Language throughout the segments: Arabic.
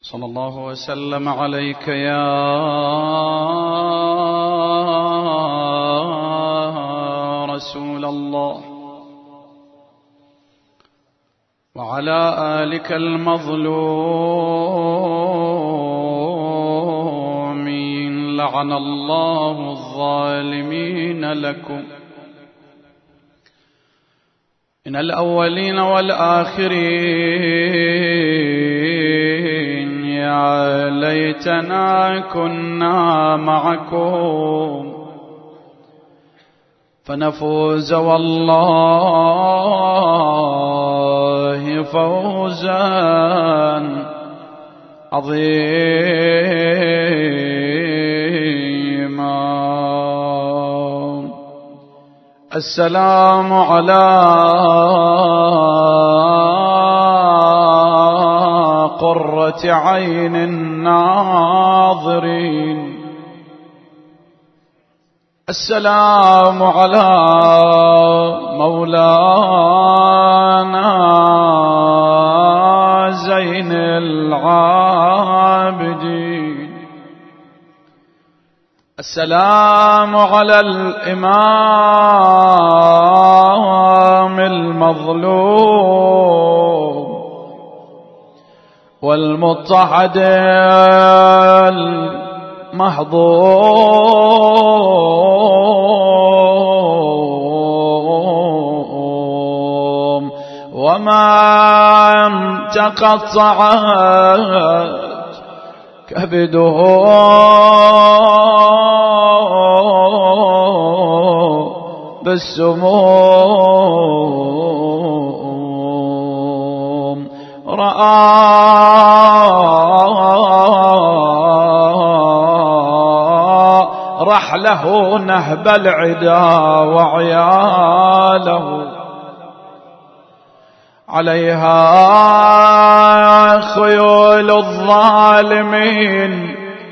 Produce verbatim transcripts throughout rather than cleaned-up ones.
صلى الله وسلم عليك يا رسول الله وعلى آلك المظلومين لعن الله الظالمين لكم من الأولين والآخرين يا ليتنا كنا معكم فنفوز والله فوزا عظيما. السلام على قرة عين الناظرين، السلام على مولانا زين العابدين، السلام على الإمام المظلوم والمضطهد المحظوم ومن تقطعت كبده بالسموم رأى رحله نهب العدا وعياله عليها خيول الظالمين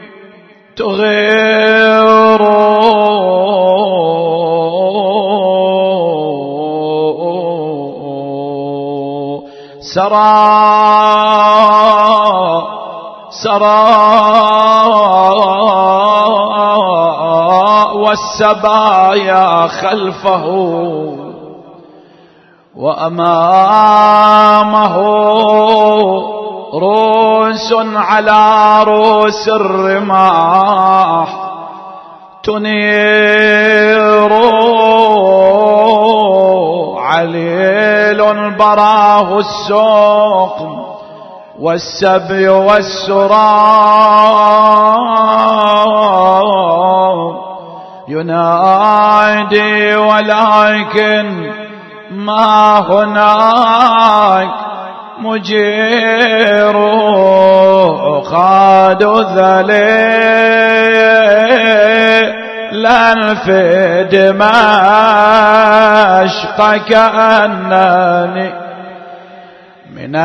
تغير سرى سرى والسبايا خلفه وأمامه روس على روس الرماح تنير عليل براه السوق والسبي والسراب ينادي ولكن ما هناك مجير خادوا ذليلا في دمشق كأنني من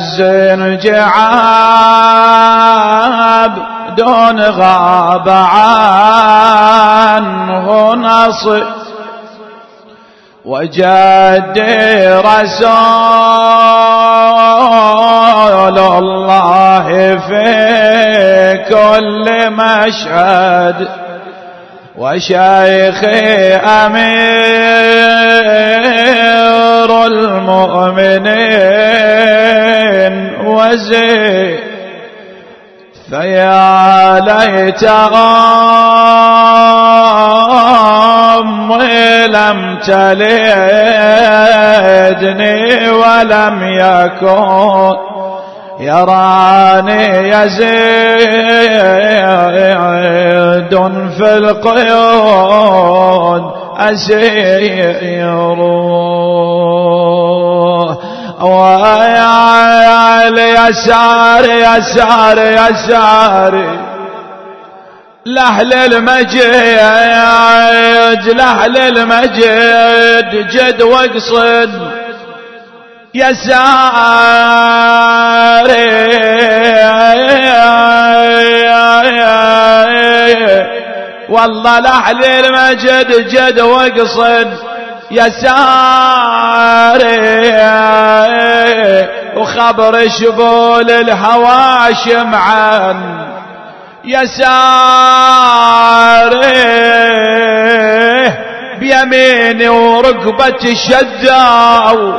الزنجعاب دون غاب عنه نصر وجدي رسول الله في كل مشهد وشيخي أمير المؤمنين وزير فيا ليت أمي لم تلدني ولم يكن يراني يزيد في القيود أسير ويا اليسار يسار يسار لأهل المجد لأهل المجد جد واقصد يساري والله لأهل المجد جد واقصد يساري وخبر شبول الهوى شمعا يساره بيميني وركبتي الشداو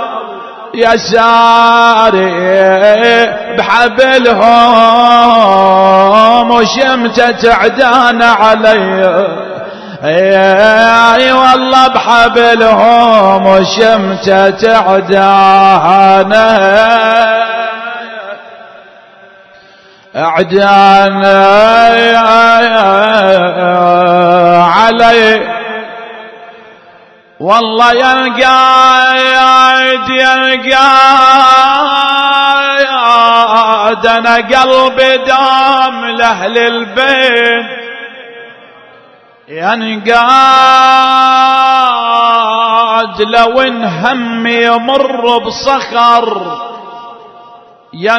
يساري بحبلهم وشمتة عدان علي اي والله بحبلهم وشمتة عدان عدان علي والله يا القايد يا القايد انا قلبي دام لاهل البيت يا القايد لو ان همي يمر بصخر يا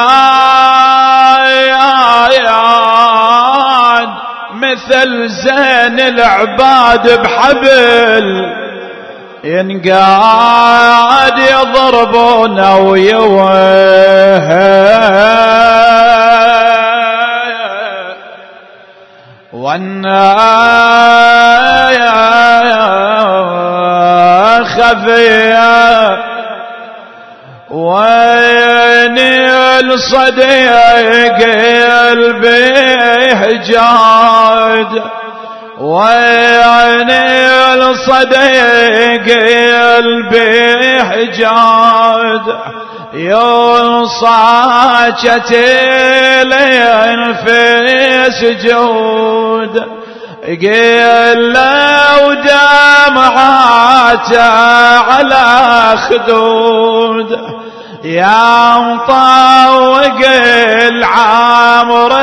القايد مثل زين العباد بحبل ينقاد يضربونا ويوه والنايا خفية وين الصديق قلبي حجاد وين الصديق قلبي حجاد يوصاجت لين في سجود قيل ودمعاته على خدود يا مطوق العمر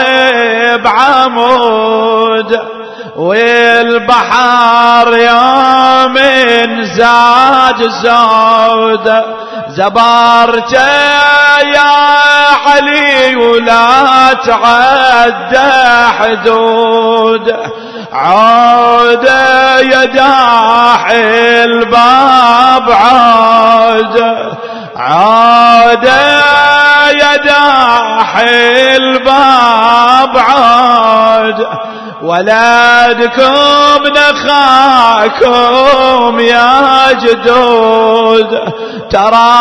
بعمود والبحر يوم زاد زود زبرته يا علي ولا تعدى حدود عود يا داحي الباب عود عود يا داحي الباب عود ولادكم نخاكم يا جدود ترى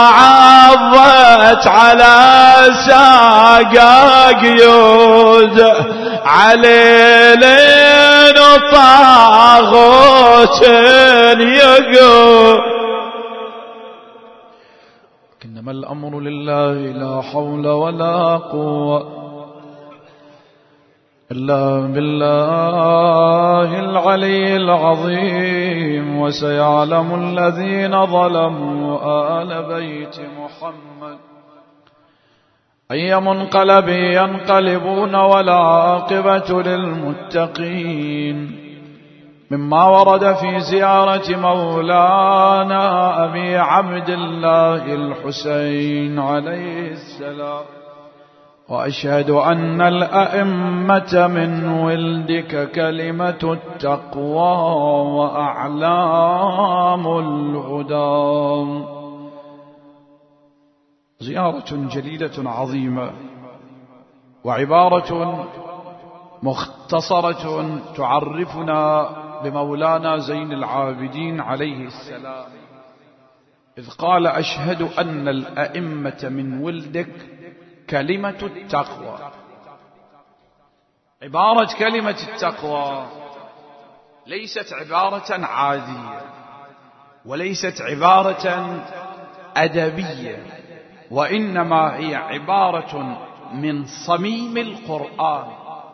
عضت على ساقا قيود علي لين طاغوت يقود إنما الأمر لله لا حول ولا قوة إلا بالله العلي العظيم وسيعلم الذين ظلموا آل بيت محمد أي منقلب ينقلبون والعاقبة للمتقين مما ورد في زيارة مولانا أبي عبد الله الحسين عليه السلام وأشهد أن الأئمة من ولدك كلمة التقوى وأعلام الهدى. زيارة جليلة عظيمة وعبارة مختصرة تعرفنا بمولانا زين العابدين عليه السلام إذ قال أشهد أن الأئمة من ولدك كلمة التقوى. عبارة كلمة التقوى ليست عبارة عادية وليست عبارة أدبية وإنما هي عبارة من صميم القرآن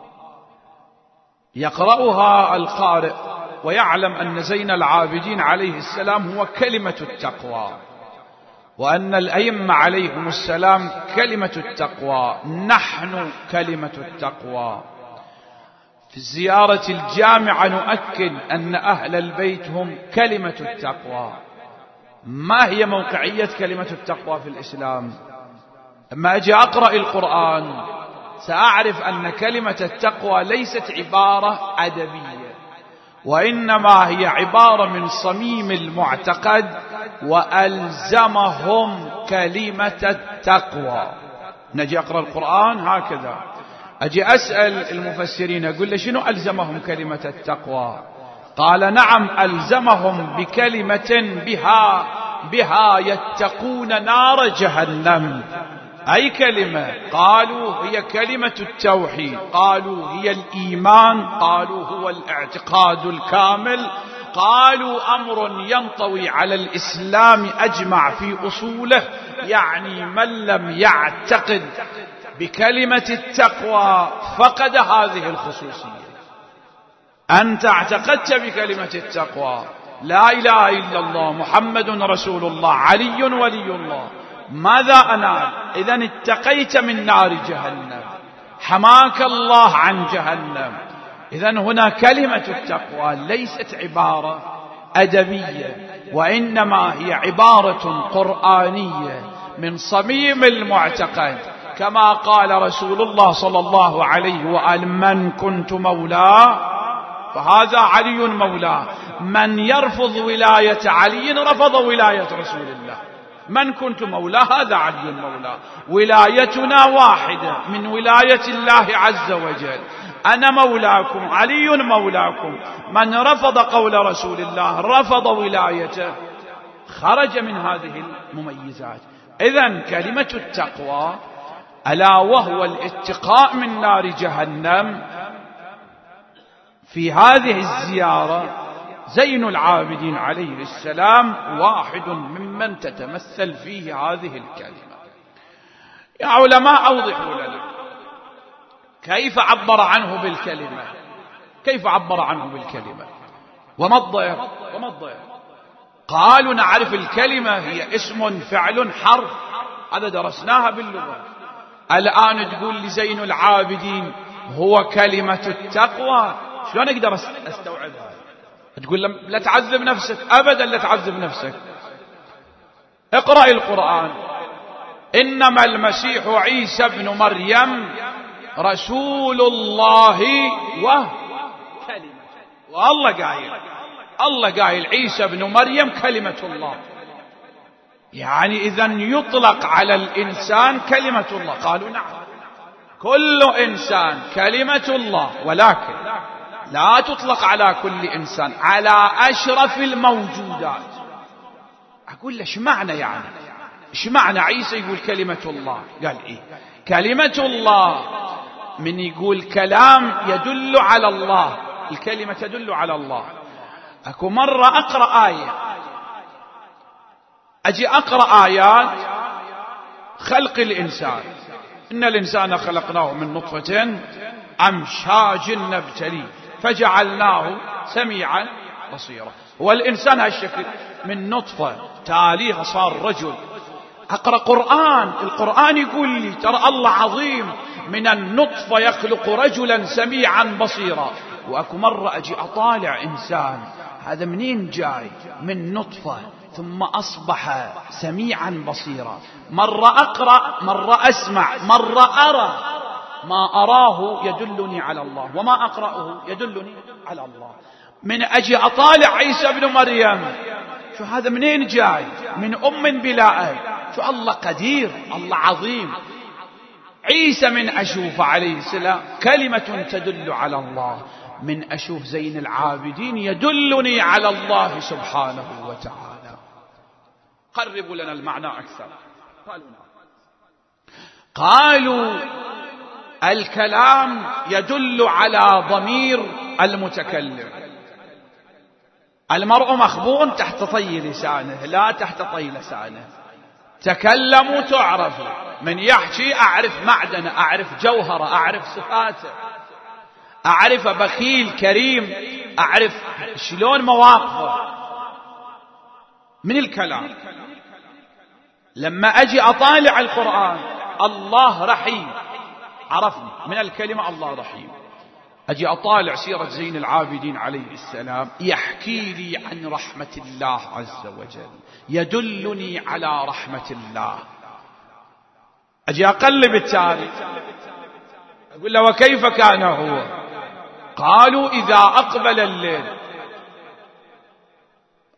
يقرأها القارئ ويعلم أن زين العابدين عليه السلام هو كلمة التقوى وأن الأئمة عليهم السلام كلمة التقوى، نحن كلمة التقوى. في الزيارة الجامعة نؤكد أن أهل البيت هم كلمة التقوى. ما هي موقعية كلمة التقوى في الإسلام؟ لما أجي أقرأ القرآن سأعرف أن كلمة التقوى ليست عبارة أدبية وإنما هي عبارة من صميم المعتقد وألزمهم كلمة التقوى. نجي أقرأ القرآن هكذا، أجي أسأل المفسرين أقول له شنو ألزمهم كلمة التقوى؟ قال نعم، ألزمهم بكلمة بها بها يتقون نار جهنم. أي كلمة؟ قالوا هي كلمة التوحيد، قالوا هي الإيمان، قالوا هو الاعتقاد الكامل، قالوا أمر ينطوي على الإسلام أجمع في أصوله. يعني من لم يعتقد بكلمة التقوى فقد هذه الخصوصية. أنت اعتقدت بكلمة التقوى، لا إله إلا الله محمد رسول الله علي ولي الله، ماذا أنال؟ إذن اتقيت من نار جهنم، حماك الله عن جهنم. إذن هنا كلمة التقوى ليست عبارة أدبية، وإنما هي عبارة قرآنية من صميم المعتقد، كما قال رسول الله صلى الله عليه وآله: من كنت مولاه فهذا علي مولاه. من يرفض ولاية علي رفض ولاية رسول الله. من كنت مولاه هذا علي مولاه. ولايتنا واحدة من ولاية الله عز وجل، أنا مولاكم علي مولاكم. من رفض قول رسول الله رفض ولايته، خرج من هذه المميزات. إذن كلمة التقوى ألا وهو الاتقاء من نار جهنم، في هذه الزيارة زين العابدين عليه السلام واحد ممن تتمثل فيه هذه الكلمة. يا علماء أوضحوا لنا كيف عبر عنه بالكلمة، كيف عبر عنه بالكلمة وما الضير وما الضير؟ قالوا نعرف الكلمة هي اسم فعل حرف، هذا درسناها باللغة. الآن تقول لزين العابدين هو كلمة التقوى، شلون أقدر أستوعبها؟ تقول لا تعذب نفسك، أبدا لا تعذب نفسك. اقرأ القرآن: إنما المسيح عيسى ابن مريم رسول الله وكلمة. والله قايل، الله قايل عيسى ابن مريم كلمة الله. يعني إذن يطلق على الإنسان كلمة الله. قالوا نعم، كل إنسان كلمة الله، ولكن لا تطلق على كل إنسان، على أشرف الموجودات. أقول له شمعنى يعني شمعنى عيسى يقول كلمة الله؟ قال إيه؟ كلمة الله من يقول كلام يدل على الله، الكلمة تدل على الله. أكو مرة أقرأ آية، أجي أقرأ آيات خلق الإنسان: إن الإنسان خلقناه من نطفة أمشاج نبتليه فجعلناه سميعا بصيرا. والإنسان هالشكل من نطفة تاليها صار رجل. أقرأ قرآن، القرآن يقول لي ترى الله عظيم، من النطفة يخلق رجلا سميعا بصيرا. وأكو مرة أجي أطالع إنسان، هذا منين جاي؟ من نطفة ثم أصبح سميعا بصيرا. مرة أقرأ، مرة أسمع، مرة أرى. ما أراه يدلني على الله، وما أقرأه يدلني على الله. من أجي أطالع عيسى بن مريم، شو هذا منين جاي؟ من أم بلا أب. شو الله قدير، الله عظيم. عيسى من أشوف عليه السلام كلمة تدل على الله، من أشوف زين العابدين يدلني على الله سبحانه وتعالى. قربوا لنا المعنى أكثر. قالوا قالوا الكلام يدل على ضمير المتكلم. المرء مخبوء تحت طي لسانه، لا تحت طي لسانه. تكلموا تعرفوا، من يحكي أعرف معدنه، أعرف جوهره، أعرف صفاته، أعرف بخيل كريم، أعرف شلون مواقفه من الكلام. لما أجي أطالع القرآن الله رحيم، عرفني من الكلمة الله رحيم. أجي أطالع سيرة زين العابدين عليه السلام، يحكي لي عن رحمة الله عز وجل، يدلني على رحمة الله. أجي أقلب التاريخ، أقول له وكيف كان هو؟ قالوا إذا أقبل الليل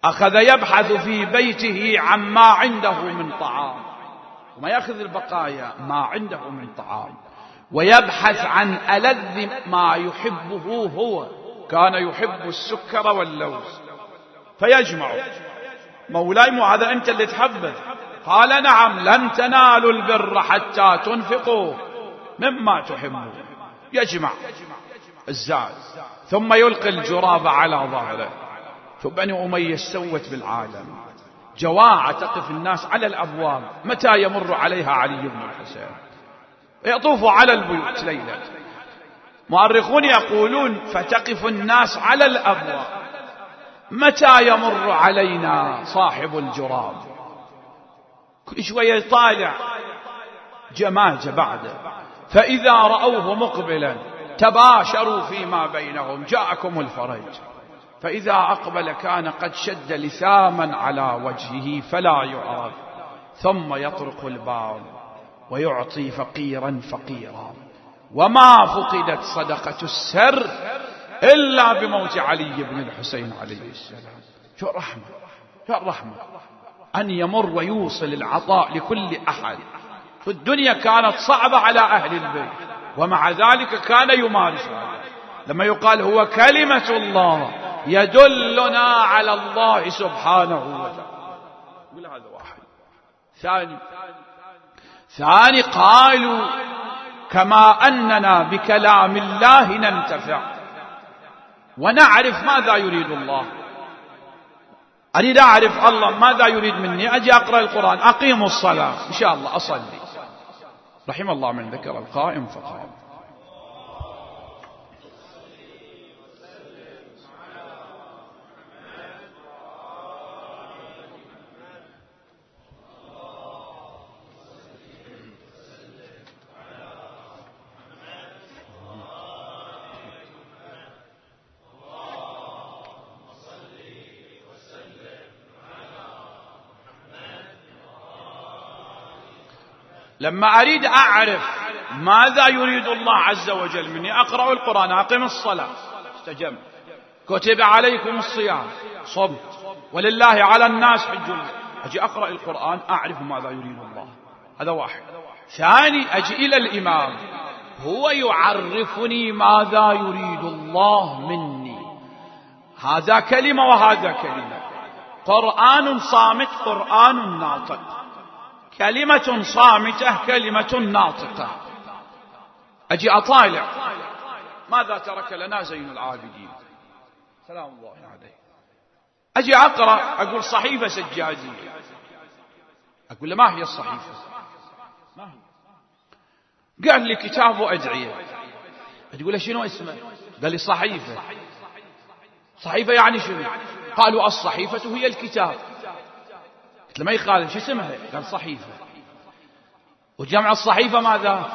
أخذ يبحث في بيته عما عنده من طعام، وما يأخذ البقايا، ما عنده من طعام، ويبحث عن ألذ ما يحبه هو. كان يحب السكر واللوز فيجمع. مولاي مو هذا أنت اللي تحبه؟ قال نعم، لن تنالوا البر حتى تنفقوا مما تحبون. يجمع الزاد ثم يلقي الجراب على ظهره. فبني أمية سوت بالعالم جواعة تقف الناس على الأبواب متى يمر عليها علي بن الحسين، يطوف على البيوت ليلة. مؤرخون يقولون فتقف الناس على الأبواب متى يمر علينا صاحب الجراب. كل شوية يطالع جماجة بعده، فإذا رأوه مقبلا تباشروا فيما بينهم جاءكم الفرج. فإذا أقبل كان قد شد لثاما على وجهه فلا يعرف، ثم يطرق الباب ويعطي فقيرا فقيرا. وما فقدت صدقة السر إلا بموت علي بن الحسين عليه السلام. شو الرحمة، شو الرحمة أن يمر ويوصل العطاء لكل أحد. في الدنيا كانت صعبة على أهل البيت، ومع ذلك كان يمارس هذا. لما يقال هو كلمة الله يدلنا على الله سبحانه وتعالى. يقول هذا واحد. ثاني ثاني قالوا كما أننا بكلام الله ننتفع ونعرف ماذا يريد الله. أريد أعرف الله ماذا يريد مني، أجي أقرأ القرآن، أقيم الصلاة إن شاء الله أصلي. رحم الله من ذكر القائم فقام. لما أريد أعرف ماذا يريد الله عز وجل مني أقرأ القرآن، أقيم الصلاة استجمت، كتب عليكم الصيام صمت، ولله على الناس حج البيت. أجي أقرأ القرآن أعرف ماذا يريد الله. هذا واحد. ثاني أجي إلى الإمام هو يعرفني ماذا يريد الله مني. هذا كلمة وهذا كلمة. قرآن صامت قرآن ناطق، كلمة صامتة كلمة ناطقة. أجي أطالع ماذا ترك لنا زين العابدين سلام الله عليه. أجي أقرأ أقول صحيفة سجادية، أقول له ما هي الصحيفة؟ ما هي؟ قال لي كتاب وأدعية. أقول له شنو اسمه؟ قال لي صحيفة. صحيفة يعني شنو؟ قالوا الصحيفة هي الكتاب. قلت له ما يخالف، شو اسمها؟ قال صحيفة. وجمع الصحيفة ماذا؟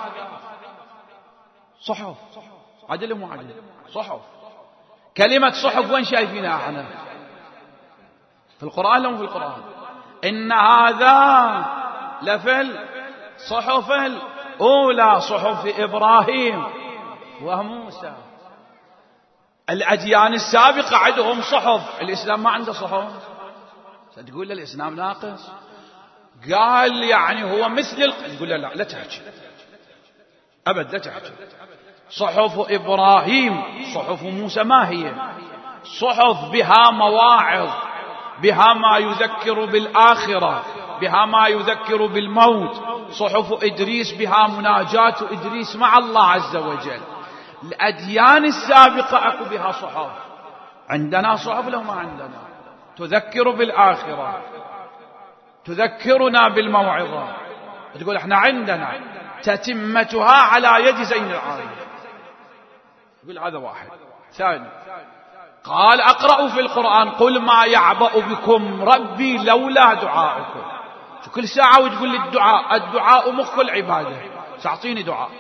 صحف. عدل مو عدل؟ صحف. كلمة صحف وين شايفينها احنا؟ في القرآن لو في القرآن؟ إن هذا لفي الصحف الأولى صحف إبراهيم وموسى. الأديان السابقة عندهم صحف، الإسلام ما عنده صحف. تقول له الإسلام ناقص؟ قال يعني هو مثل ال... تقول له لا لا تحكي أبد، لا تحكي. صحف إبراهيم صحف موسى ما هي؟ صحف بها مواعظ، بها ما يذكر بالآخرة، بها ما يذكر بالموت. صحف إدريس بها مناجاة إدريس مع الله عز وجل. الأديان السابقة أكو بها صحف. عندنا صحف لو ما عندنا؟ تذكر بالآخرة، تذكرنا بالموعظة. تقول احنا عندنا تتمتها على يد زين العابدين. يقول هذا واحد. ثاني قال أقرأ في القرآن قل ما يعبأ بكم ربي لولا دعاؤكم. كل ساعة وتقول لي الدعاء، الدعاء مخ العبادة، تعطيني دعاء.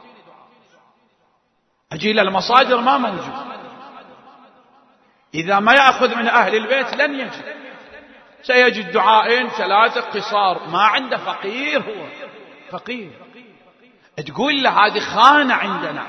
أجي إلى المصادر ما موجود. إذا ما يأخذ من أهل البيت لن يجد، سيجد دعائين ثلاثة قصار. ما عنده فقير، هو فقير. تقول له هذه خانة عندنا،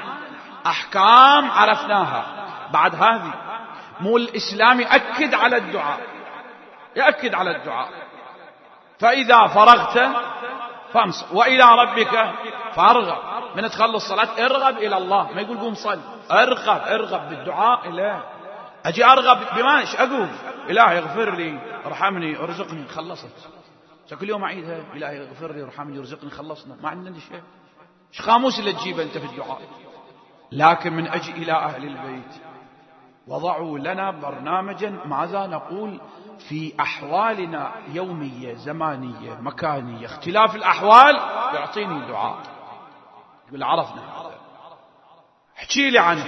أحكام عرفناها. بعد هذه مو الإسلام يأكد على الدعاء، يأكد على الدعاء. فإذا فرغت فانصب وإلى ربك فارغب. من تخلص الصلاة ارغب إلى الله، ما يقول قوم صل، ارغب ارغب بالدعاء. لا أجي أرغب بما إيش أقول؟ إلهي اغفر لي ارحمني ارزقني، خلصت. كل يوم أعيدها، إلهي اغفر لي ارحمني ارزقني، خلصنا. ما عندنا شيء. إيش خاموس اللي تجيبه أنت في الدعاء؟ لكن من أجي إلى أهل البيت وضعوا لنا برنامجا ماذا نقول في أحوالنا يومية زمانية مكانية، اختلاف الأحوال يعطيني دعاء. يقول عرفنا هذا، احكي لي عنه.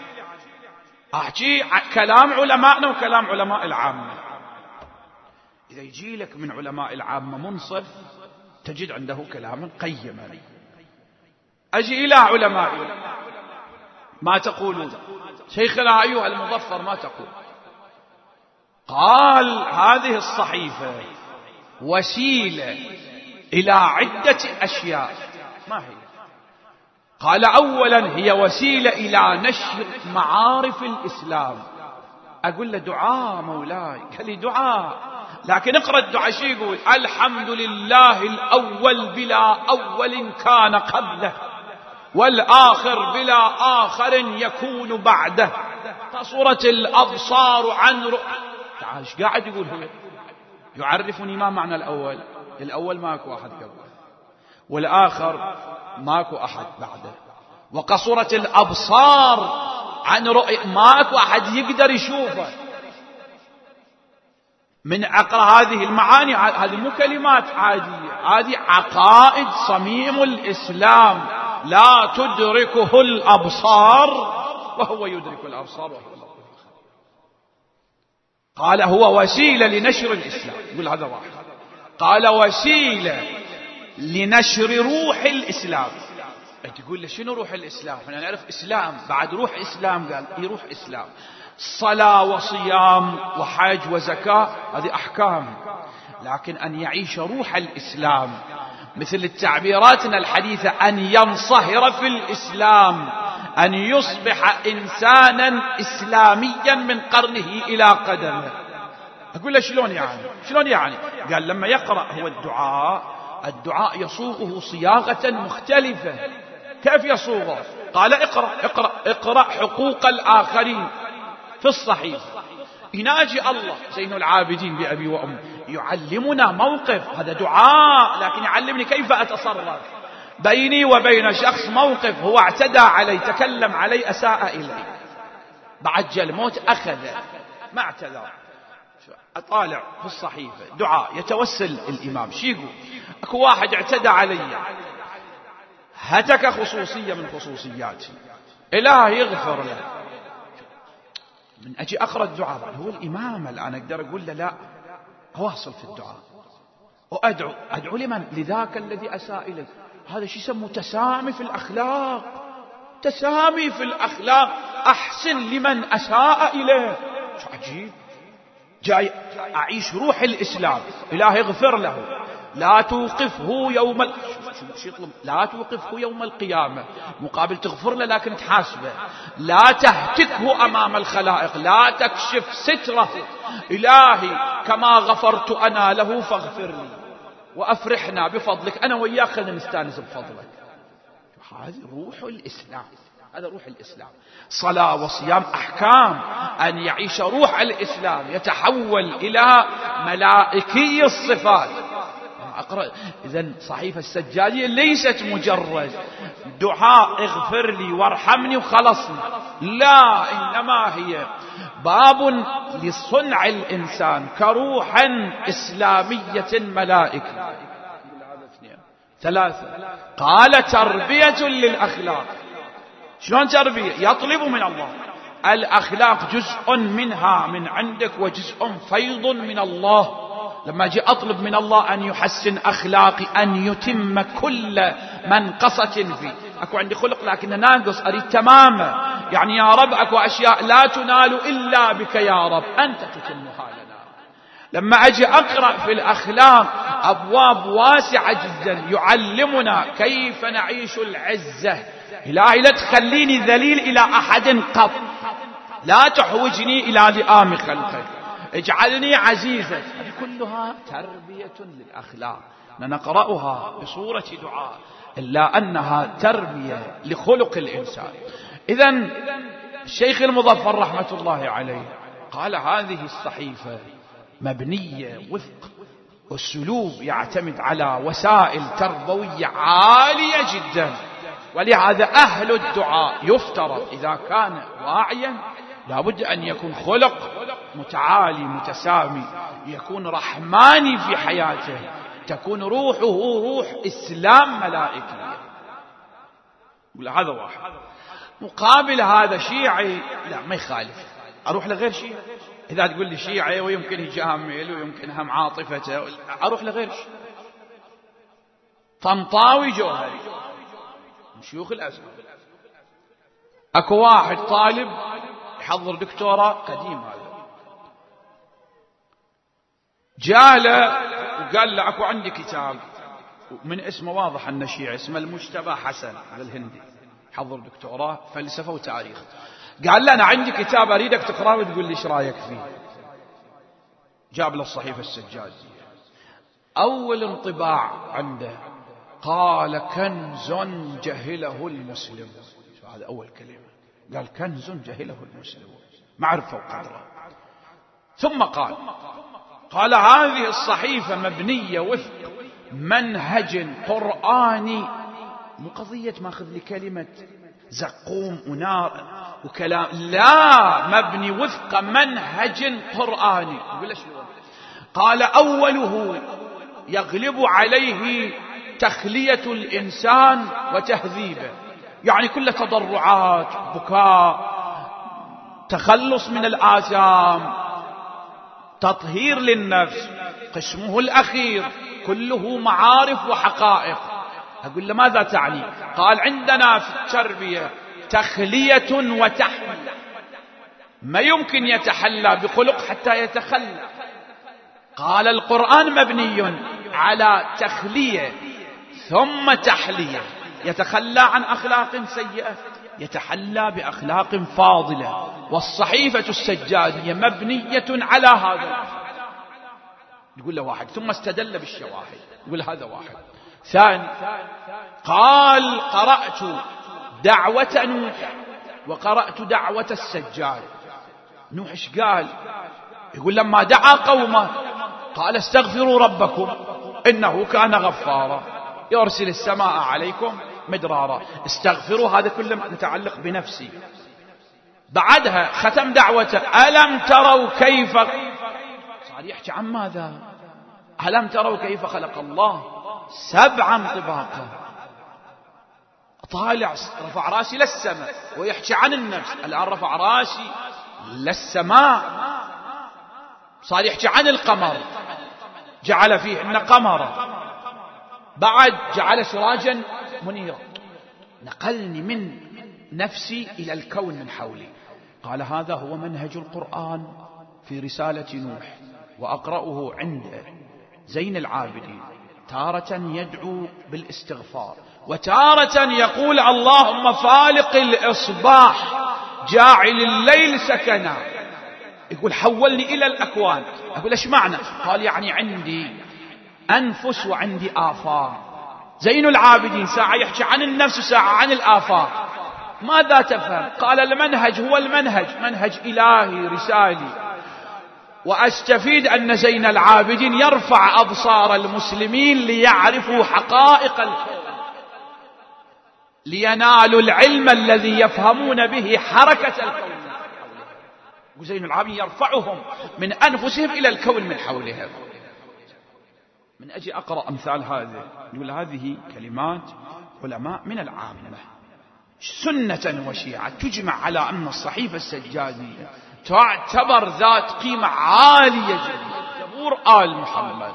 احكي كلام علمائنا وكلام علماء العامة. إذا يجي لك من علماء العامة منصف تجد عنده كلاما قيما. أجي إلى علمائي، ما تقولون؟ شيخنا أيها المظفر ما تقول؟ قال هذه الصحيفة وسيلة إلى عدة أشياء. ما هي؟ قال أولا هي وسيلة إلى نشر معارف الإسلام. أقول له دعاء مولاي. قال لي دعاء، لكن اقرأ الدعاء شي يقول؟ الحمد لله الأول بلا أول كان قبله، والآخر بلا آخر يكون بعده، قصرت الأبصار عن رؤ. تعال ايش قاعد يقول هو؟ يعرفني ما معنى الأول. الأول ماكو أحد قبله، والآخر ماكو أحد بعده، وقصرت الأبصار عن رؤية، ماكو أحد يقدر يشوفه. من أقرأ هذه المعاني، هذه مو كلمات عادية، هذه عقائد صميم الإسلام. لا تدركه الأبصار وهو يدرك الأبصار وهو. قال هو وسيلة لنشر الإسلام. يقول هذا واحد. قال وسيلة لنشر روح الإسلام. تقول له شنو روح الإسلام؟ احنا نعرف إسلام، بعد روح إسلام. قال اي روح إسلام، صلاة وصيام وحج وزكاة، هذه أحكام. لكن أن يعيش روح الإسلام مثل التعبيراتنا الحديثة، أن ينصهر في الإسلام، أن يصبح إنسانا إسلاميا من قرنه إلى قدمه. أقول له شلون يعني؟ شلون يعني؟ قال لما يقرأ هو الدعاء، الدعاء يصوغه صياغة مختلفة. كيف يصوغه؟ قال اقرأ اقرأ اقرأ حقوق الآخرين في الصحيح. يناجي الله زين العابدين بأبي وأمي، يعلمنا موقف، هذا دعاء، لكن يعلمني كيف أتصرف بيني وبين شخص. موقف هو اعتدى علي، تكلم علي، أساء إلي، بعجل موت أخذه، ما اعتذر. أطالع في الصحيفة دعاء يتوسل الإمام. شي يقول؟ أكو واحد اعتدى علي، هتك خصوصية من خصوصياتي، إله يغفر له. من أجي أقرأ الدعاء، هو الإمام الآن أقدر أقول له لا، أواصل في الدعاء وأدعو. أدعو لمن؟ لذاك الذي أساء إليك. هذا شيء يسمى تسامي في الأخلاق. تسامي في الأخلاق، أحسن لمن أساء إليه. شو عجيب. جاي أعيش روح الإسلام، إله يغفر له. لا توقفه يوم ال... شو يطلب؟ لا توقفه يوم القيامة، مقابل تغفر له لكن تحاسبه. لا تهتكه أمام الخلائق، لا تكشف ستره. إلهي كما غفرت أنا له فاغفر لي وأفرحنا بفضلك، أنا وياك خلنا نستانس بفضلك. هذه روح الإسلام، هذا روح الإسلام. صلاة وصيام أحكام. أن يعيش روح الإسلام يتحول إلى ملائكي الصفات. أقرأ إذن صحيفة السجادية ليست مجرد دعاء اغفر لي وارحمني وخلصنا، لا، إنما هي باب لصنع الإنسان كروح إسلامية ملائكة. ثلاثة، قال تربية للأخلاق. شلون تربية؟ يطلب من الله. الأخلاق جزء منها من عندك وجزء فيض من الله. لما أجي أطلب من الله أن يحسن أخلاقي، أن يتم كل منقصة فيه. أكو عندي خلق لكن ناقص أريد تماما، يعني يا رب أكو أشياء لا تنال إلا بك يا رب، أنت تتمها لنا. لما أجي أقرأ في الأخلاق أبواب واسعة جدا يعلمنا كيف نعيش العزة. إلهي لا تخليني ذليل إلى أحد قط، لا تحوجني إلى لئام خلقك، اجعلني عزيزا. كلها تربية للأخلاق، نقرأها بصورة دعاء، إلا أنها تربية لخلق الإنسان. إذن الشيخ المظفر رحمة الله عليه قال هذه الصحيفة مبنية وفق أسلوب يعتمد على وسائل تربوية عالية جدا، ولهذا أهل الدعاء يفترض إذا كان واعيا لابد أن يكون خلق متعالي متسامي، يكون رحماني في حياته، تكون روحه روح إسلام ملائكية. هذا واحد. مقابل هذا شيعي لا ما يخالف، أروح لغير شيعي. إذا تقول لي شيعي ويمكن يجامل ويمكن هم عاطفته، أروح لغير شيعي. طنطاوي جوهري من شيوخ الأزهر، أكو واحد طالب يحضر دكتوراه قديم، هذا جاله وقال له أكو عندي كتاب من اسمه واضح أنه شيعي، اسمه المجتبى حسن، هذا الهندي حضر دكتوراه فلسفة وتاريخ. قال له أنا عندي كتاب أريدك تقرأه وتقول لي إيش رأيك فيه. جاب له الصحيفة السجادية، أول انطباع عنده قال كنز جهله المسلم. هذا أول كلمة، قال كنز جهله المسلم، ما عرفوا قدره. ثم قال قال هذه الصحيفة مبنية وفق منهج قرآني، مو قضية ما أخذ لي كلمة زقوم ونار وكلام، لا، مبني وفق منهج قرآني. قال أوله يغلب عليه تخلية الإنسان وتهذيبه، يعني كل تضرعات، بكاء، تخلص من الآثام، تطهير للنفس. قسمه الأخير كله معارف وحقائق. أقول له ماذا تعني؟ قال عندنا في التربية تخلية وتحلية، ما يمكن يتحلى بخلق حتى يتخلى. قال القرآن مبني على تخلية ثم تحلية، يتخلى عن أخلاق سيئة يتحلى بأخلاق فاضلة، والصحيفة السجادية مبنية على هذا. يقول له واحد، ثم استدل بالشواهد، يقول هذا واحد. ثاني قال قرأت دعوة نوح وقرأت دعوة السجاد. نوح ايش قال؟ يقول لما دعا قومه قال استغفروا ربكم إنه كان غفارا يرسل السماء عليكم مدرارا. استغفروا، هذا كله متعلق بنفسي. بعدها ختم دعوته ألم تروا كيف، صار يحكي عن ماذا؟ ألم تروا كيف خلق الله سبعا طباقا. طالع رفع راسي للسماء ويحكي عن النفس، الآن رفع راسي للسماء صار يحكي عن القمر، جعل فيه إن قمرا، بعد جعل سراجا منيرا. نقلني من نفسي إلى الكون من حولي. قال هذا هو منهج القرآن في رسالة نوح، وأقرأه عند زين العابدين، تارة يدعو بالاستغفار وتارة يقول اللهم فالق الإصباح جاعل الليل سكنا. يقول حولني إلى الأكوان. أقول إيش معنى؟ قال يعني عندي أنفس وعندي آفاق. زين العابدين ساعة يحكي عن النفس وساعة عن الآفاق. ماذا تفهم؟ قال المنهج هو المنهج، منهج إلهي رسالي. وأستفيد أن زين العابدين يرفع أبصار المسلمين ليعرفوا حقائق الكون، لينالوا العلم الذي يفهمون به حركة الكون. وزين العابدين يرفعهم من أنفسهم إلى الكون من حولهم. من أجي أقرأ أمثال هذه، يقول هذه كلمات علماء من العامة سنة وشيعة تجمع على أن الصحيفة السجادية تعتبر ذات قيمة عالية جدا. زبور آل محمد.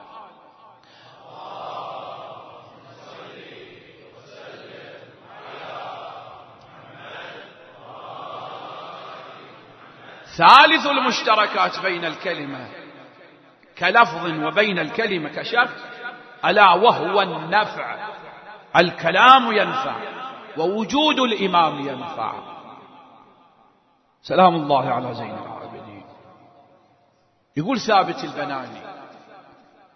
ثالث المشتركات بين الكلمة كلفظ وبين الكلمة كشخص ألا وهو النفع. الكلام ينفع ووجود الإمام ينفع. سلام الله على زين العابدين. يقول ثابت البناني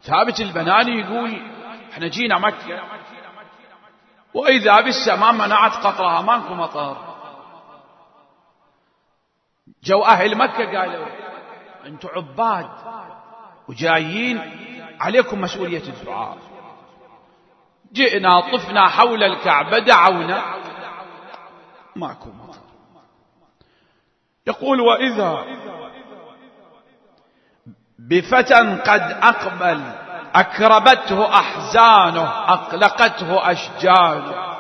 ثابت البناني يقول احنا جينا مكة وإذا بالسماء منعت قطرها، ماكو مطر. جو أهل مكة قالوا أنتم عباد وجايين عليكم مسؤولية الدعاء. جئنا طفنا حول الكعبة دعونا، ماكو مطر. يقول وإذا بفتى قد أقبل أكربته أحزانه أقلقته أشجانه،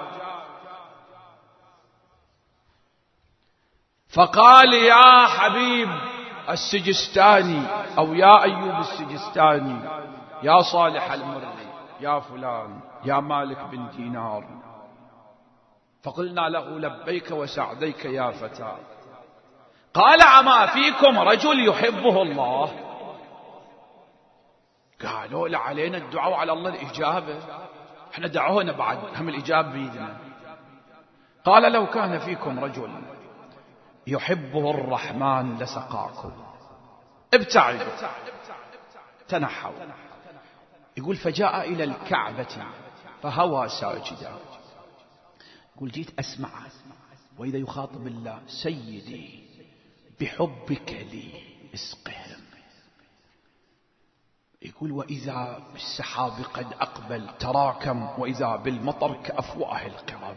فقال يا حبيب السجستاني أو يا أيوب السجستاني يا صالح المري يا فلان يا مالك بن دينار، فقلنا له لبيك وسعديك يا فتى. قال أما فيكم رجل يحبه الله؟ قالوا لا علينا الدعاء على الله الإجابة، احنا دعونا بعد هم الإجابة بيدنا. قال لو كان فيكم رجل يحبه الرحمن لسقاكم. ابتعدوا تنحوا. يقول فجاء إلى الكعبة فهوى ساجدا. يقول جيت أسمع وإذا يخاطب الله سيدي بحبك لي اسقهم. يقول وإذا بالسحاب قد أقبل تراكم وإذا بالمطر كأفواه القرب.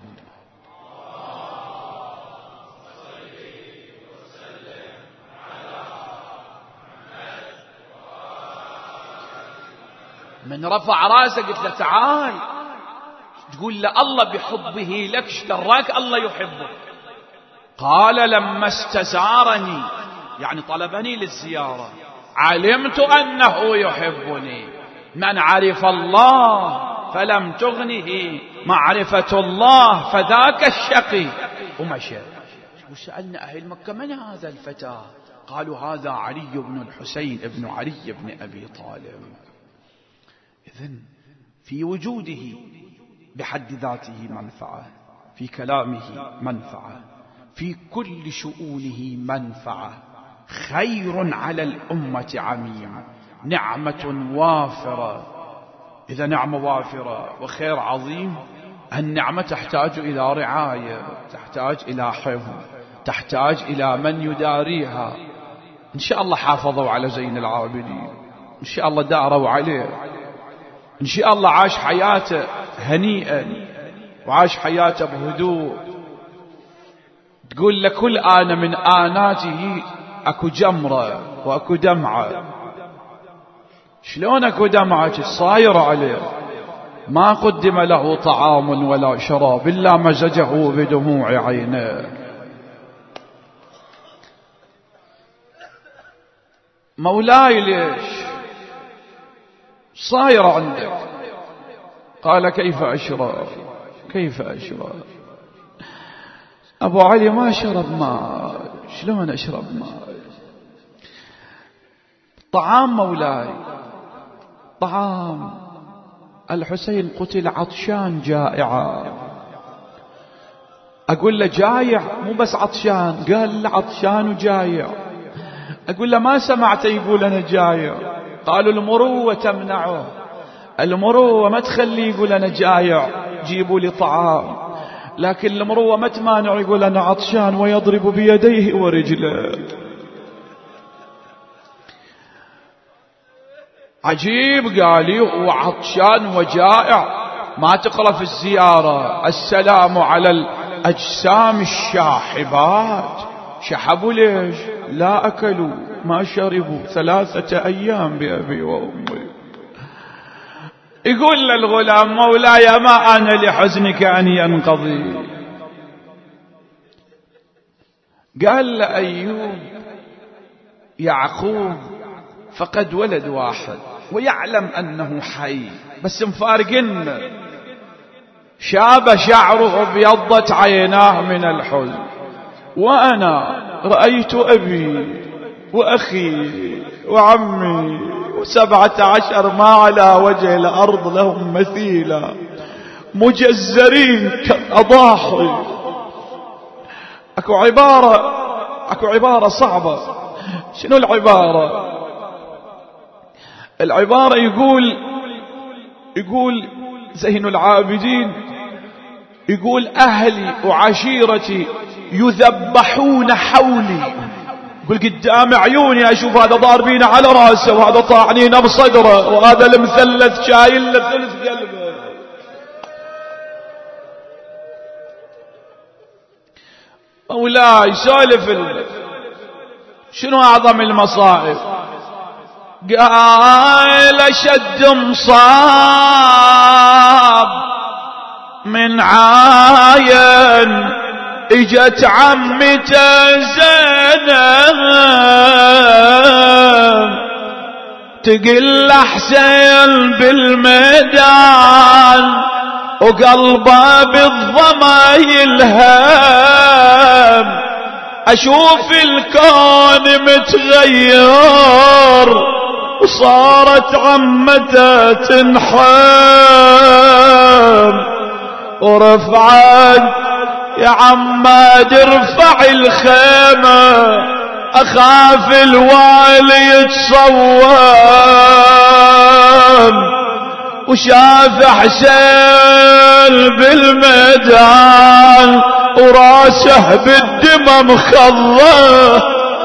من رفع راسه قلت له تعال، تقول له الله بحبه لك اشتراك الله يحبك. قال لما استزارني يعني طلبني للزيارة علمت أنه يحبني. من عرف الله فلم تغنه معرفة الله فذاك الشقي. ومشى. وسألنا أهل مكة من هذا الفتى؟ قالوا هذا علي بن الحسين ابن علي بن أبي طالب. إذن في وجوده بحد ذاته منفعة، في كلامه منفعة، في كل شؤونه منفعة، خير على الأمة عميم، نعمة وافرة. إذا نعمة وافرة وخير عظيم، النعمة تحتاج إلى رعاية، تحتاج إلى حفظ، تحتاج إلى من يداريها. إن شاء الله حافظوا على زين العابدين، إن شاء الله داروا عليه، إن شاء الله عاش حياته هنيئا وعاش حياته بهدوء. تقول لكل آن من آناته أكو جمرة وأكو دمعة. شلون أكو دمعة صايرة عليه؟ ما قدم له طعام ولا شراب إلا مزجه بدموع عينه. مولاي ليش صايرة عندك؟ قال كيف أشرب كيف أشرب أبو علي ما شرب ماء، شلون أشرب ماء؟ طعام مولاي طعام. الحسين قتل عطشان جائعا. أقول له جايع مو بس عطشان، قال عطشان وجايع. أقول له ما سمعت يقول أنا جايع. قالوا المروة تمنعه، المروة ما تخليه يقول أنا جايع جيبوا لي طعام، لكن المروة ما تمانع يقول أنا عطشان ويضرب بيديه ورجله. عجيب قال لي وعطشان وجائع. ما تقرأ في الزيارة السلام على الأجسام الشاحبات؟ شحبوا ليش؟ لا أكلوا ما شربوا ثلاثة أيام بأبي وأمي. يقول للغلام مولاي ما أنا لحزنك أن ينقضي. قال لأيوب يعقوب فقد ولد واحد ويعلم أنه حي بس مفارقنا، شاب شعره ابيضت عيناه من الحزن، وأنا رأيت أبي وأخي وعمي وسبعة عشر ما على وجه الأرض لهم مثيلا مجزرين كالأضاحي. أكو عبارة أكو عبارة صعبة. شنو العبارة؟ العبارة يقول يقول زين العابدين، يقول أهلي وعشيرتي يذبحون حولي، يقول قدام عيوني أشوف هذا ضاربين على رأسه، وهذا طاعنين بصدره، وهذا المثلث شايل له ثلث قلبه. مولاي سالف شنو أعظم المصائب؟ قال شد مصاب من عاين اجت عمته زينب تقل حسين بالميدان وقلبه بالظما يلهام، اشوف الكون متغير وصارت عمته تنحام، ورفعت يا عماد ارفع الخيمة اخاف الوالي يتصوم، وشاف حسين بالميدان وراسه بالدمى مخضه.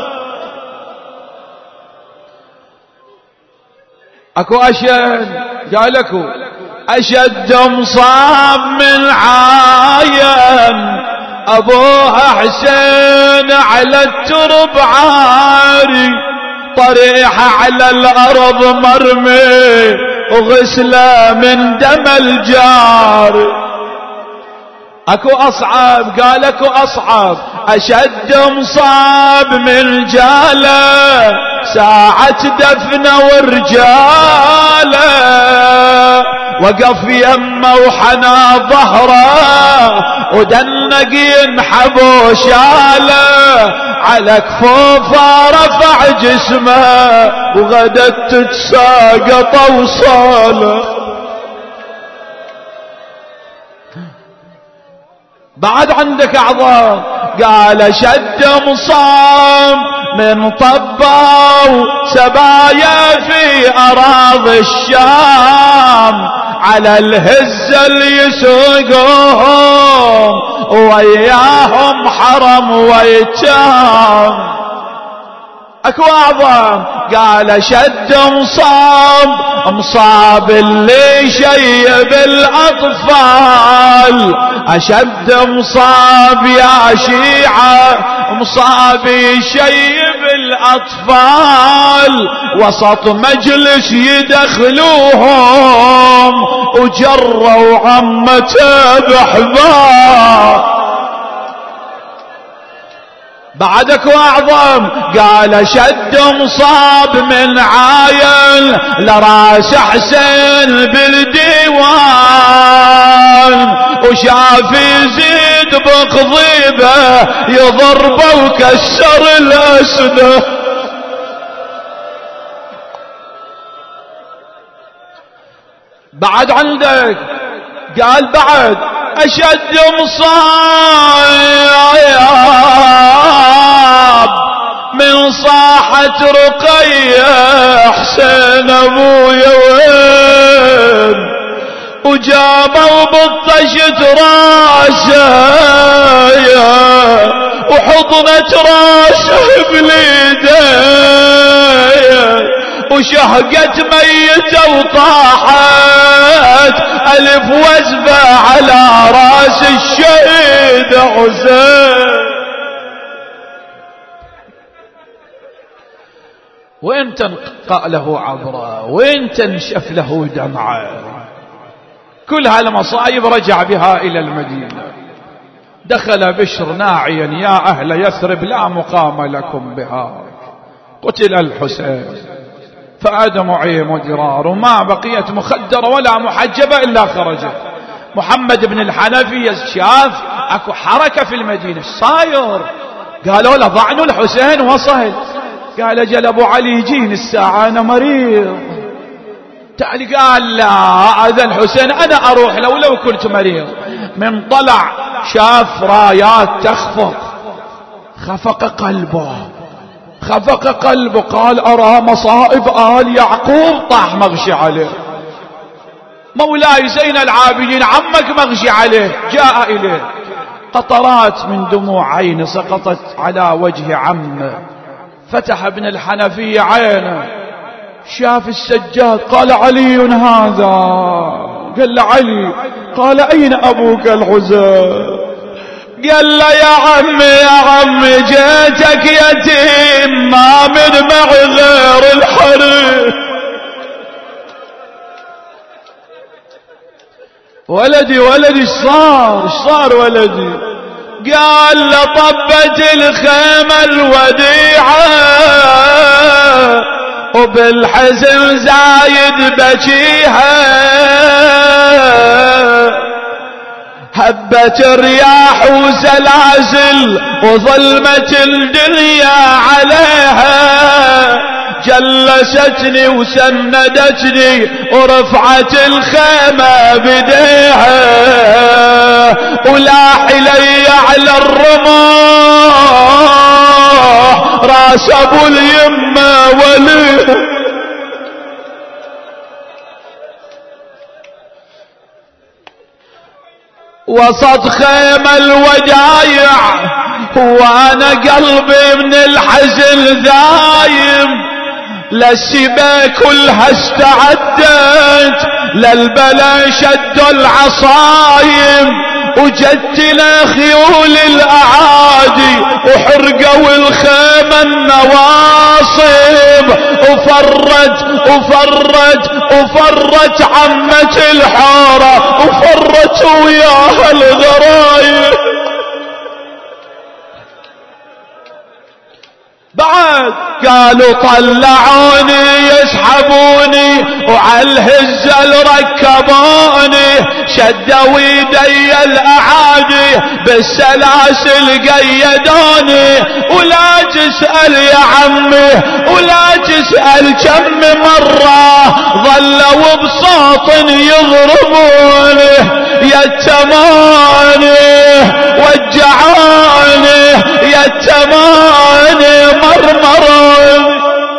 اكو اشد، قال اكو اشد مصاب من عاين ابوها حسين على الترب عاري، طريحه على الارض مرمي وغسله من دم الجار. اكو اصعب، قال اكو اصعب اشد مصاب من جاله ساعة دفنه ورجاله، وقف يمه وحنى ظهره ودنق ينحب وشاله، على كفوفه رفع جسمه وغدت تتساقط اوصاله. بعد عندك اعظم، قال شد مصاب من طباو سبايا في اراضي الشام، على الهزة اللي يسوقهم وياهم حرم ويتام. اكو اعظم، قال شد مصاب مصاب اللي شيب الاطفال، اشد مصاب يا شيعة مصاب يشيب الاطفال، وسط مجلس يدخلوهم وجروا عمته بحباب. بعدك واعظم، قال شد مصاب من عاين لراس حسين بالديوان، وشاف يزيد بقضيبه يضربه وكسر الاسنه. بعد عندك، قال بعد اشد مصاب من صاحة رقية حسين ابويا وين، وجابوا بطشت راسه وحضنت راسه باليدين، وشهقت ميته وطاحت ألف وزبة على راس الشهيد حسين. وين تنقأ له عبره، وين تنشف له دمعه. كل هالمصائب رجع بها إلى المدينة. دخل بشر ناعيا يا أهل يثرب لا مقام لكم بها، قتل الحسين فأدم عيم ودرار، وما بقيت مخدرة ولا محجبة إلا خرجت. محمد بن الحنفي شاف اكو حركة في المدينة، صاير؟ قالوا له ضعن الحسين وصل، قال اجل ابو علي يجيني الساعة انا مريض. تعال، قال لا هذا الحسين انا اروح لو لو كنت مريض. من طلع شاف رايات تخفق، خفق قلبه، خفق قلبه، قال أرى مصائب آل يعقوب، طاح مغشي عليه. مولاي زين العابدين عمك مغشي عليه. جاء إليه، قطرات من دموع عينه سقطت على وجه عمه. فتح ابن الحنفية عينه، شاف السجاد، قال علي هذا؟ قال له علي. قال أين أبوك العزى؟ قال له يا عمي يا عمي جيتك يتيم، ما من معي غير الحريم. ولدي ولدي ايش صار ايش صار ولدي؟ قال له طبت الخيمة الوديعة وبالحزن زايد بجيها، هبت الرياح وزلازل وظلمة الدنيا عليها، جلستني وسندتني ورفعت الخيمة بديها، ولاح لي على الرماح راس ابو اليمة ولي. وسط خيمة الودايع وانا قلبي من الحزن ذايم، للسبا كلها استعدت للبلا شدوا العصايم، وجدنا خيول الاعادي وحرقوا الخيمة النواصب، وفرت وفرت وفرت عمة الحارة وفرت وياها الغرايب. بعد قالوا طلعوني يسحبوني وعالهزل ركبوني، شدوا يدي الاعادي بالسلاسل قيدوني، ولا تسأل يا عمي ولا تسأل كم مرة ظلوا بصوت يضربوني، يتماني وجعوني يتماني مرمروني.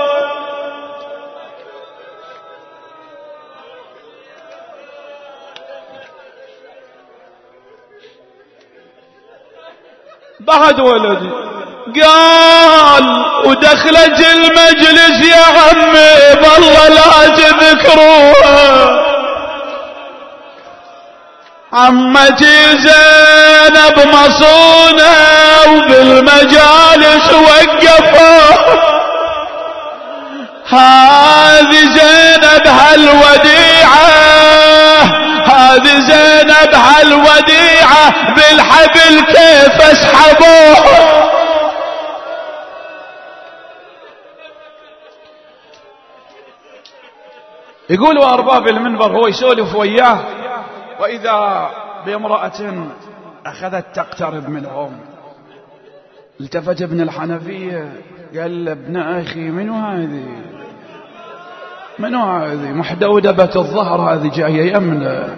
بعد ولدي قال ودخلت المجلس يا عمي بالله لا تذكروها، عمتي زينب مصونة وبالمجالس وقفوا، هذه زينب هالوديعة هذه زينب هالوديعة بالحبل كيف اسحبوها. يقول وأرباب المنبر هو يسولف وياه، وإذا بامرأة أخذت تقترب منهم. التفت ابن الحنفية قال ابن أخي منو هذه منو هذه محدودبة الظهر هذه جاية يمنى؟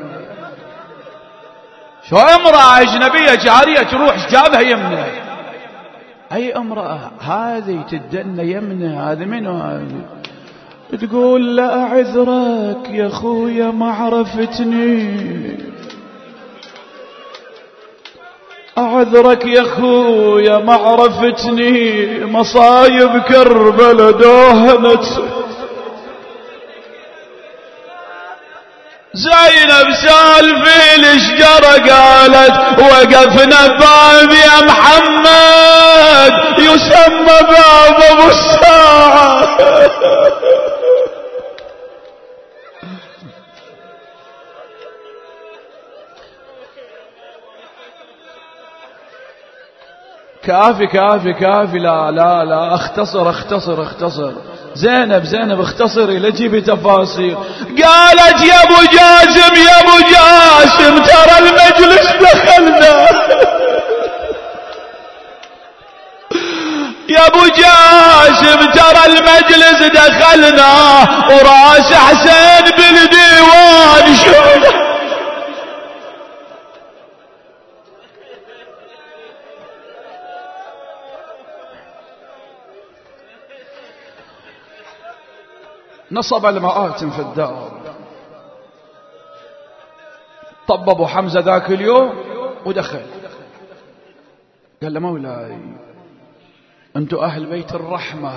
شو امرأة أجنبية جارية تروح جابها يمنى؟ أي امرأة هذه تدنى يمنى؟ هذه منو هذه؟ تقول لا أعذرك يا خويا ما عرفتني، أعذرك يا خويا ما عرفتني، مصايب كربلا دوهنت. زينب سالفي الشجرة قالت وقفنا باب يا محمد يسمى باب ابو الساعة. كافي كافي كافي لا لا لا اختصر اختصر اختصر. زينب زينب اختصري لا تجيبي تفاصيل. قالت يا ابو جاسم يا ابو جاسم ترى المجلس دخلنا، يا ابو جاسم ترى المجلس دخلنا وراس حسين بالديوان شفنا. نصب المآتم في الدار. طب أبو حمزة ذاك اليوم ودخل قال له مولاي أنتوا أهل بيت الرحمة.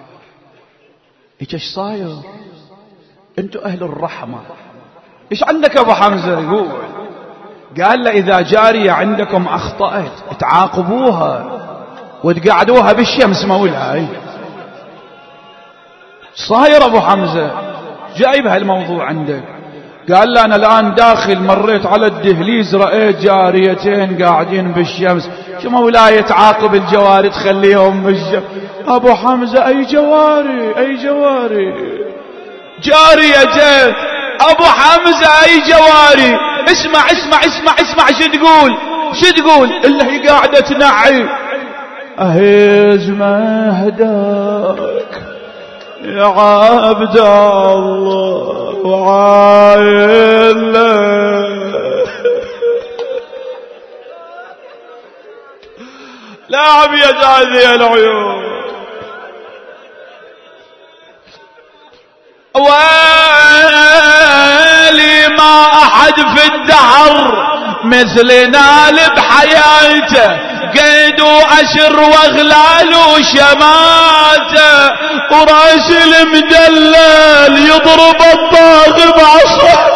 إيش صاير؟ أنتوا أهل الرحمة. إيش عندك أبو حمزة؟ يقول قال له إذا جارية عندكم أخطأت تعاقبوها وتقعدوها بالشمس مولاي. صاير أبو حمزة جايب هالموضوع عندك. قال له أنا الآن داخل مريت على الدهليز رأيت جاريتين قاعدين بالشمس. شو مولاي تعاقب الجواري تخليهم بالشمس؟ أبو حمزة أي جواري أي جواري جاريتين أبو حمزة أي جواري. اسمع اسمع اسمع اسمع شو تقول شو تقول اللي هي قاعدة تنعي أهيز ما هداك يا عبد الله وعاين لا عبيت هذه العيون. ويلي ما أحد في الدهر مثل نال بحياته قيد وأشر وغلال وشماته وراس المدلل يضرب الطاغ بعصا.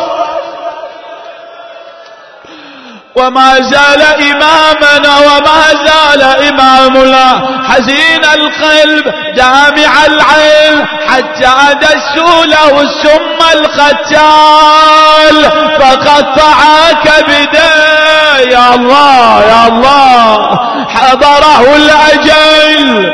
وما زال إمامنا وما زال إمامنا حزين القلب دامع العين حتى دسوا له السم الختال فقطع كبديه. يا الله يا الله حضره الأجل.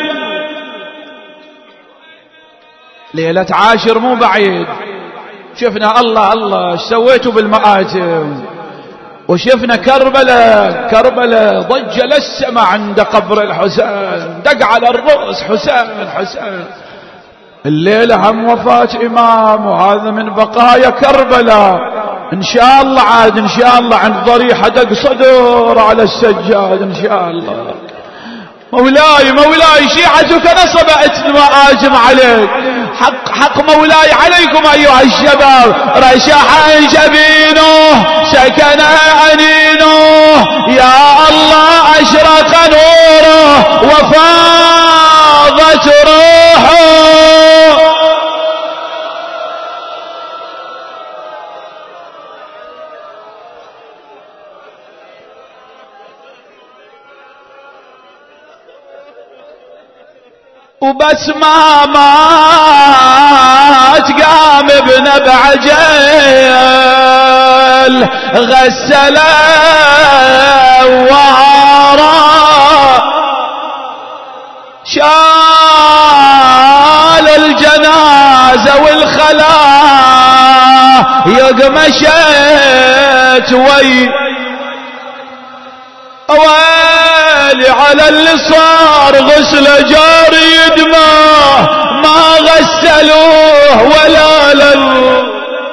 ليلة عاشر مو بعيد شفنا الله الله ايش سويتوا بالمآتم وشفنا كربلاء كربلاء ضج للسماء عند قبر الحسين دق على الرؤوس حسين حسين. الليلة هم وفاة إمام وهذا من بقايا كربلاء. إن شاء الله عاد إن شاء الله عند ضريحة دق صدر على السجاد إن شاء الله. مولاي مولاي شيعتك نصبت المآتم عليك. حق حق مولاي عليكم أيها الشباب. رشح جبينه سكن أنينه يا الله أشرق نوره وفاضت روحه. وبس ما مات قام ابن بعجل غسل وعرى شال الجنازة والخلايق مشيت وي ويلي على اللي صار غسل جاري دماه ما غسلوه ولا للو.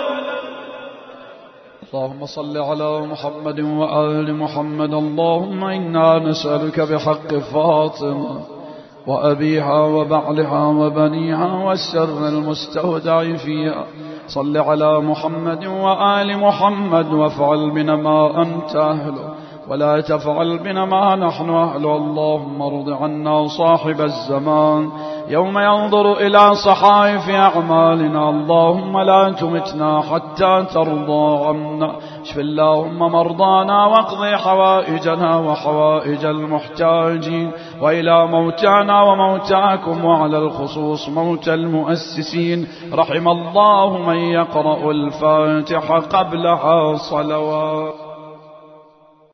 اللهم صل على محمد وآل محمد. اللهم إنا نسألك بحق فاطمة وأبيها وبعلها وبنيها والسر المستودع فيها. صل على محمد وآل محمد وافعل بنا ما أنت أهله ولا تفعل بنا ما نحن أهله. اللهم ارض عنا صاحب الزمان يوم ينظر إلى صحائف أعمالنا. اللهم لا تمتنا حتى ترضى عنا. اشف اللهم مرضانا واقضي حوائجنا وحوائج المحتاجين وإلى موتانا وموتاكم وعلى الخصوص موت المؤسسين. رحم الله من يقرأ الفاتحة قبلها صلوات.